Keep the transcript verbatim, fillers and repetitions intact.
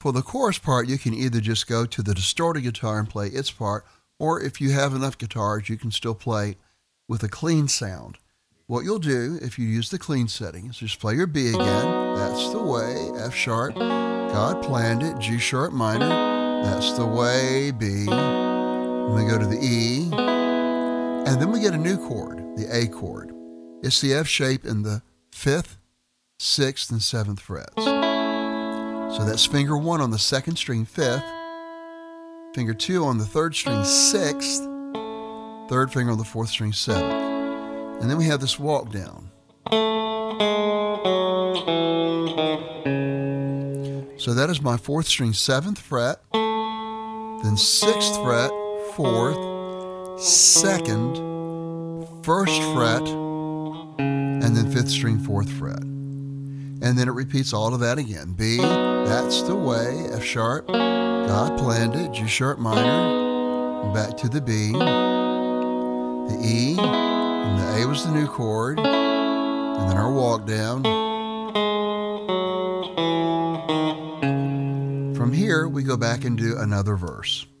For the chorus part, you can either just go to the distorted guitar and play its part, or if you have enough guitars, you can still play with a clean sound. What you'll do if you use the clean setting is just play your B again. That's the way. F sharp. God planned it. G sharp minor. That's the way. B. And we go to the E. And then we get a new chord, the A chord. It's the F shape in the fifth, sixth, and seventh frets. So that's finger one on the second string, fifth. Finger two on the third string, sixth. Third finger on the fourth string, seventh. And then we have this walk down. So that is my fourth string, seventh fret, then sixth fret, fourth, second, first fret, and then fifth string, fourth fret. And then it repeats all of that again. B, that's the way, F sharp, God planned it, G sharp minor, back to the B, the E, and the A was the new chord, and then our walk down. From here, we go back and do another verse.